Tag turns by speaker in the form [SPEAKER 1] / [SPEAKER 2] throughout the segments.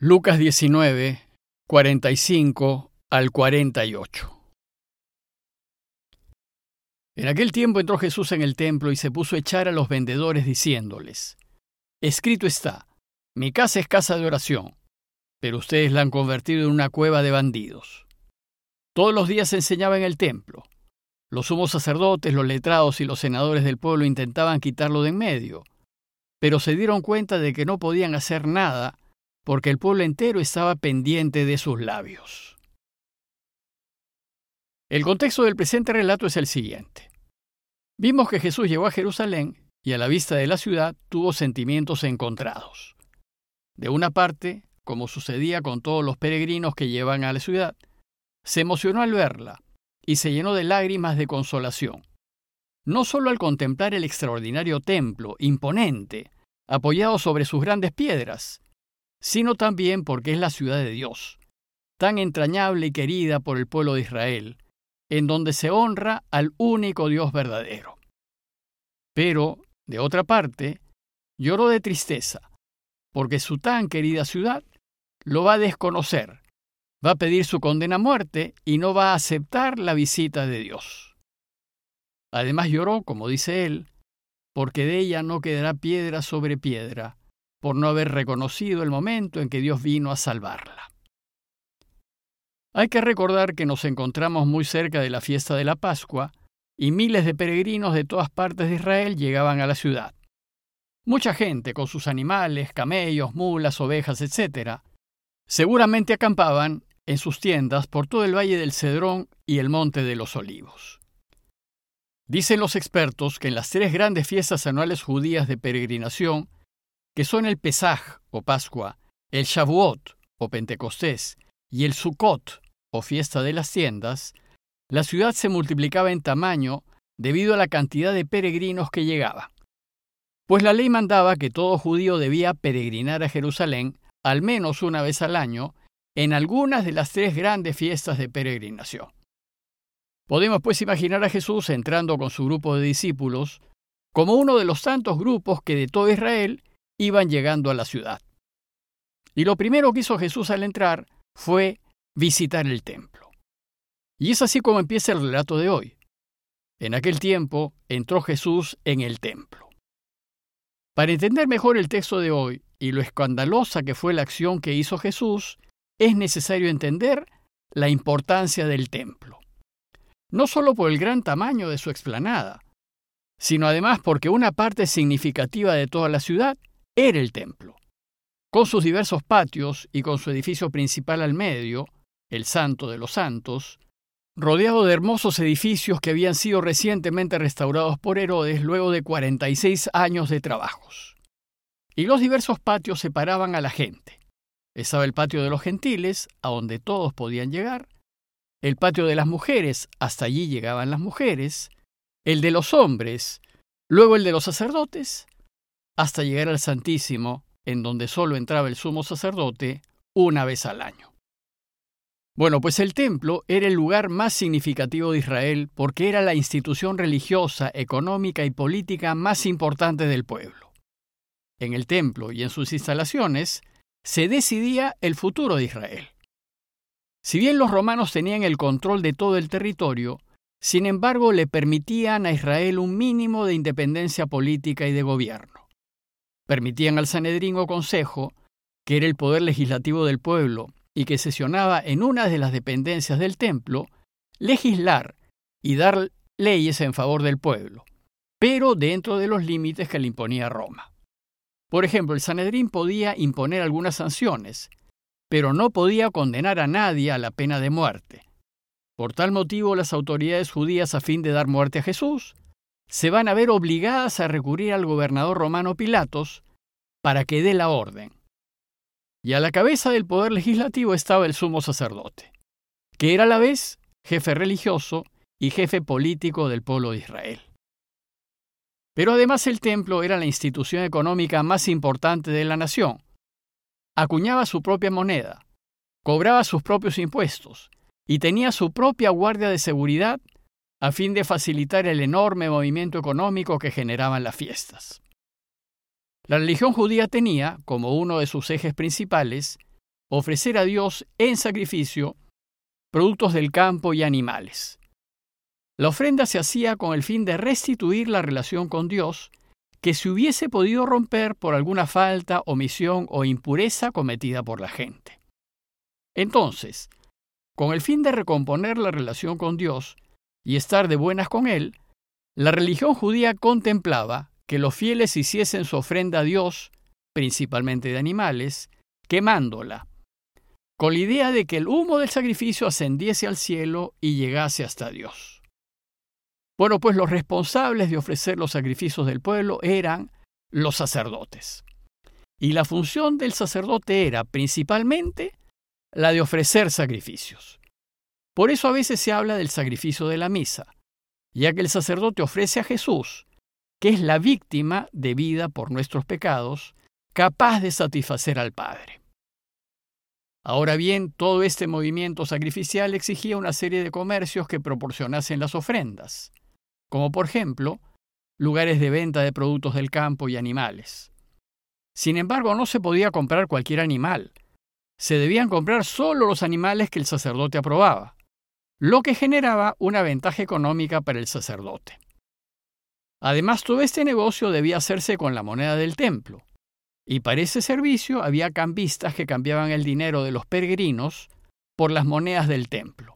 [SPEAKER 1] Lucas 19, 45 al 48. En aquel tiempo entró Jesús en el templo y se puso a echar a los vendedores diciéndoles: Escrito está, mi casa es casa de oración, pero ustedes la han convertido en una cueva de bandidos. Todos los días enseñaba en el templo. Los sumos sacerdotes, los letrados y los senadores del pueblo intentaban quitarlo de en medio, pero se dieron cuenta de que no podían hacer nada porque el pueblo entero estaba pendiente de sus labios. El contexto del presente relato es el siguiente. Vimos que Jesús llegó a Jerusalén y a la vista de la ciudad tuvo sentimientos encontrados. De una parte, como sucedía con todos los peregrinos que llevan a la ciudad, se emocionó al verla y se llenó de lágrimas de consolación, no solo al contemplar el extraordinario templo, imponente, apoyado sobre sus grandes piedras, sino también porque es la ciudad de Dios, tan entrañable y querida por el pueblo de Israel, en donde se honra al único Dios verdadero. Pero, de otra parte, lloró de tristeza, porque su tan querida ciudad lo va a desconocer, va a pedir su condena a muerte y no va a aceptar la visita de Dios. Además lloró, como dice él, porque de ella no quedará piedra sobre piedra, por no haber reconocido el momento en que Dios vino a salvarla. Hay que recordar que nos encontramos muy cerca de la fiesta de la Pascua y miles de peregrinos de todas partes de Israel llegaban a la ciudad. Mucha gente con sus animales, camellos, mulas, ovejas, etc., seguramente acampaban en sus tiendas por todo el valle del Cedrón y el monte de los Olivos. Dicen los expertos que en las tres grandes fiestas anuales judías de peregrinación, que son el Pesaj, o Pascua, el Shavuot, o Pentecostés, y el Sukkot, o Fiesta de las Tiendas, la ciudad se multiplicaba en tamaño debido a la cantidad de peregrinos que llegaban. Pues la ley mandaba que todo judío debía peregrinar a Jerusalén al menos una vez al año en algunas de las tres grandes fiestas de peregrinación. Podemos pues imaginar a Jesús entrando con su grupo de discípulos como uno de los tantos grupos que de todo Israel iban llegando a la ciudad. Y lo primero que hizo Jesús al entrar fue visitar el templo. Y es así como empieza el relato de hoy. En aquel tiempo entró Jesús en el templo. Para entender mejor el texto de hoy y lo escandalosa que fue la acción que hizo Jesús, es necesario entender la importancia del templo. No solo por el gran tamaño de su explanada, sino además porque una parte significativa de toda la ciudad era el templo, con sus diversos patios y con su edificio principal al medio, el Santo de los Santos, rodeado de hermosos edificios que habían sido recientemente restaurados por Herodes luego de 46 años de trabajos. Y los diversos patios separaban a la gente. Estaba el patio de los gentiles, a donde todos podían llegar, el patio de las mujeres, hasta allí llegaban las mujeres, el de los hombres, luego el de los sacerdotes, hasta llegar al Santísimo, en donde solo entraba el sumo sacerdote una vez al año. Bueno, pues el templo era el lugar más significativo de Israel porque era la institución religiosa, económica y política más importante del pueblo. En el templo y en sus instalaciones se decidía el futuro de Israel. Si bien los romanos tenían el control de todo el territorio, sin embargo le permitían a Israel un mínimo de independencia política y de gobierno. Permitían al Sanedrín o Consejo, que era el poder legislativo del pueblo y que sesionaba en una de las dependencias del templo, legislar y dar leyes en favor del pueblo, pero dentro de los límites que le imponía Roma. Por ejemplo, el Sanedrín podía imponer algunas sanciones, pero no podía condenar a nadie a la pena de muerte. Por tal motivo, las autoridades judías, a fin de dar muerte a Jesús, se van a ver obligadas a recurrir al gobernador romano Pilatos para que dé la orden. Y a la cabeza del poder legislativo estaba el sumo sacerdote, que era a la vez jefe religioso y jefe político del pueblo de Israel. Pero además el templo era la institución económica más importante de la nación. Acuñaba su propia moneda, cobraba sus propios impuestos y tenía su propia guardia de seguridad a fin de facilitar el enorme movimiento económico que generaban las fiestas. La religión judía tenía, como uno de sus ejes principales, ofrecer a Dios en sacrificio productos del campo y animales. La ofrenda se hacía con el fin de restituir la relación con Dios que se hubiese podido romper por alguna falta, omisión o impureza cometida por la gente. Entonces, con el fin de recomponer la relación con Dios y estar de buenas con Él, la religión judía contemplaba que los fieles hiciesen su ofrenda a Dios, principalmente de animales, quemándola, con la idea de que el humo del sacrificio ascendiese al cielo y llegase hasta Dios. Bueno, pues los responsables de ofrecer los sacrificios del pueblo eran los sacerdotes. Y la función del sacerdote era principalmente la de ofrecer sacrificios. Por eso a veces se habla del sacrificio de la misa, ya que el sacerdote ofrece a Jesús, que es la víctima debida por nuestros pecados, capaz de satisfacer al Padre. Ahora bien, todo este movimiento sacrificial exigía una serie de comercios que proporcionasen las ofrendas, como por ejemplo, lugares de venta de productos del campo y animales. Sin embargo, no se podía comprar cualquier animal. Se debían comprar solo los animales que el sacerdote aprobaba, lo que generaba una ventaja económica para el sacerdote. Además, todo este negocio debía hacerse con la moneda del templo, y para ese servicio había cambistas que cambiaban el dinero de los peregrinos por las monedas del templo.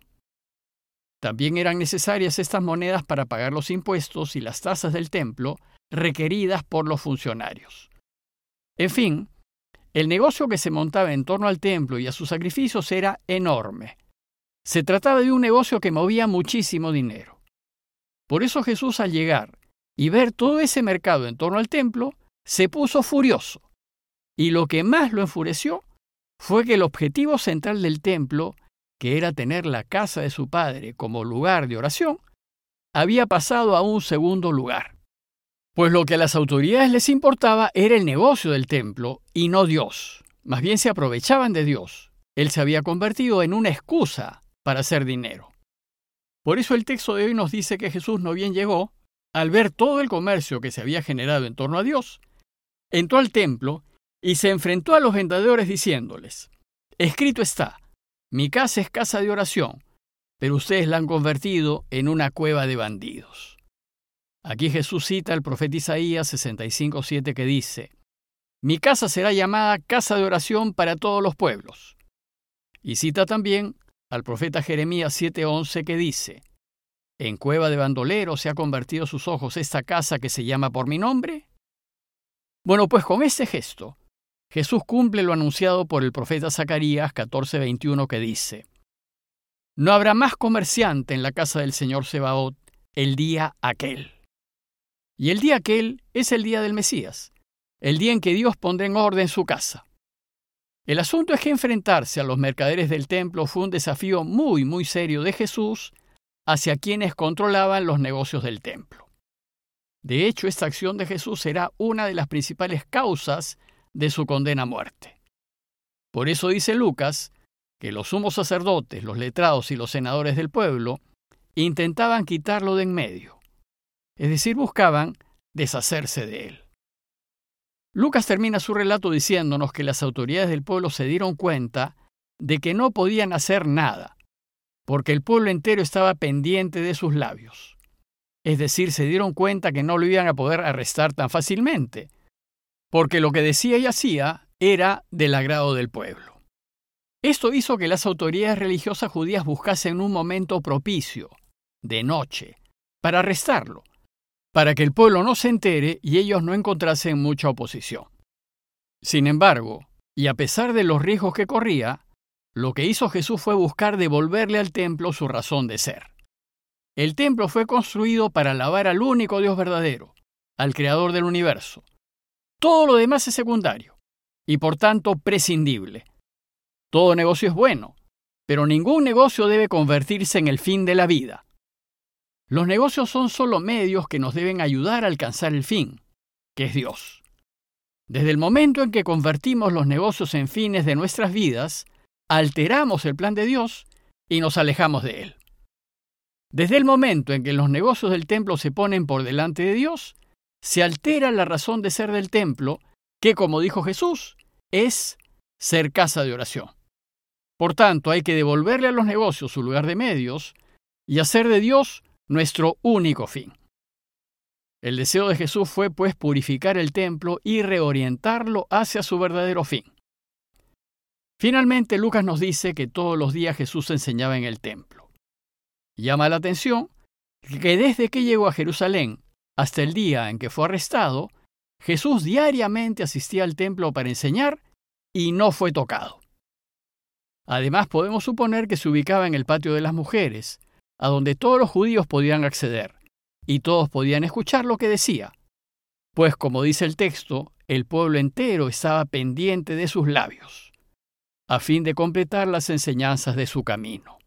[SPEAKER 1] También eran necesarias estas monedas para pagar los impuestos y las tasas del templo requeridas por los funcionarios. En fin, el negocio que se montaba en torno al templo y a sus sacrificios era enorme. Se trataba de un negocio que movía muchísimo dinero. Por eso Jesús, al llegar y ver todo ese mercado en torno al templo, se puso furioso. Y lo que más lo enfureció fue que el objetivo central del templo, que era tener la casa de su padre como lugar de oración, había pasado a un segundo lugar. Pues lo que a las autoridades les importaba era el negocio del templo y no Dios. Más bien se aprovechaban de Dios. Él se había convertido en una excusa para hacer dinero. Por eso el texto de hoy nos dice que Jesús no bien llegó, al ver todo el comercio que se había generado en torno a Dios, entró al templo y se enfrentó a los vendedores diciéndoles: escrito está, mi casa es casa de oración, pero ustedes la han convertido en una cueva de bandidos. Aquí Jesús cita al profeta Isaías 65:7 que dice: mi casa será llamada casa de oración para todos los pueblos. Y cita también al profeta Jeremías 7:11 que dice: ¿en cueva de bandoleros se ha convertido sus ojos esta casa que se llama por mi nombre? Bueno, pues con este gesto, Jesús cumple lo anunciado por el profeta Zacarías 14:21 que dice: no habrá más comerciante en la casa del Señor Sebaot el día aquel. Y el día aquel es el día del Mesías, el día en que Dios pondrá en orden su casa. El asunto es que enfrentarse a los mercaderes del templo fue un desafío muy serio de Jesús hacia quienes controlaban los negocios del templo. De hecho, esta acción de Jesús será una de las principales causas de su condena a muerte. Por eso dice Lucas que los sumos sacerdotes, los letrados y los senadores del pueblo intentaban quitarlo de en medio, es decir, buscaban deshacerse de él. Lucas termina su relato diciéndonos que las autoridades del pueblo se dieron cuenta de que no podían hacer nada, porque el pueblo entero estaba pendiente de sus labios. Es decir, se dieron cuenta que no lo iban a poder arrestar tan fácilmente, porque lo que decía y hacía era del agrado del pueblo. Esto hizo que las autoridades religiosas judías buscasen un momento propicio, de noche, para arrestarlo, para que el pueblo no se entere y ellos no encontrasen mucha oposición. Sin embargo, y a pesar de los riesgos que corría, lo que hizo Jesús fue buscar devolverle al templo su razón de ser. El templo fue construido para alabar al único Dios verdadero, al Creador del universo. Todo lo demás es secundario y por tanto prescindible. Todo negocio es bueno, pero ningún negocio debe convertirse en el fin de la vida. Los negocios son solo medios que nos deben ayudar a alcanzar el fin, que es Dios. Desde el momento en que convertimos los negocios en fines de nuestras vidas, alteramos el plan de Dios y nos alejamos de Él. Desde el momento en que los negocios del templo se ponen por delante de Dios, se altera la razón de ser del templo, que, como dijo Jesús, es ser casa de oración. Por tanto, hay que devolverle a los negocios su lugar de medios y hacer de Dios nuestro único fin. El deseo de Jesús fue, pues, purificar el templo y reorientarlo hacia su verdadero fin. Finalmente, Lucas nos dice que todos los días Jesús enseñaba en el templo. Llama la atención que desde que llegó a Jerusalén hasta el día en que fue arrestado, Jesús diariamente asistía al templo para enseñar y no fue tocado. Además, podemos suponer que se ubicaba en el patio de las mujeres, a donde todos los judíos podían acceder, y todos podían escuchar lo que decía, pues como dice el texto, el pueblo entero estaba pendiente de sus labios, a fin de completar las enseñanzas de su camino.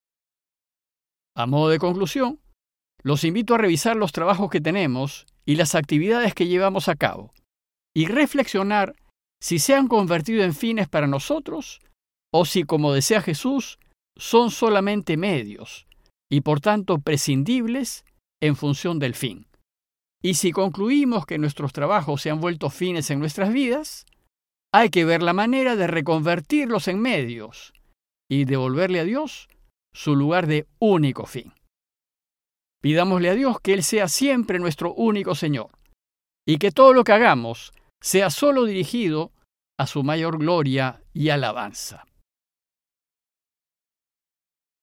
[SPEAKER 1] A modo de conclusión, los invito a revisar los trabajos que tenemos y las actividades que llevamos a cabo, y reflexionar si se han convertido en fines para nosotros o si, como decía Jesús, son solamente medios y por tanto prescindibles en función del fin. Y si concluimos que nuestros trabajos se han vuelto fines en nuestras vidas, hay que ver la manera de reconvertirlos en medios y devolverle a Dios su lugar de único fin. Pidámosle a Dios que Él sea siempre nuestro único Señor y que todo lo que hagamos sea solo dirigido a su mayor gloria y alabanza.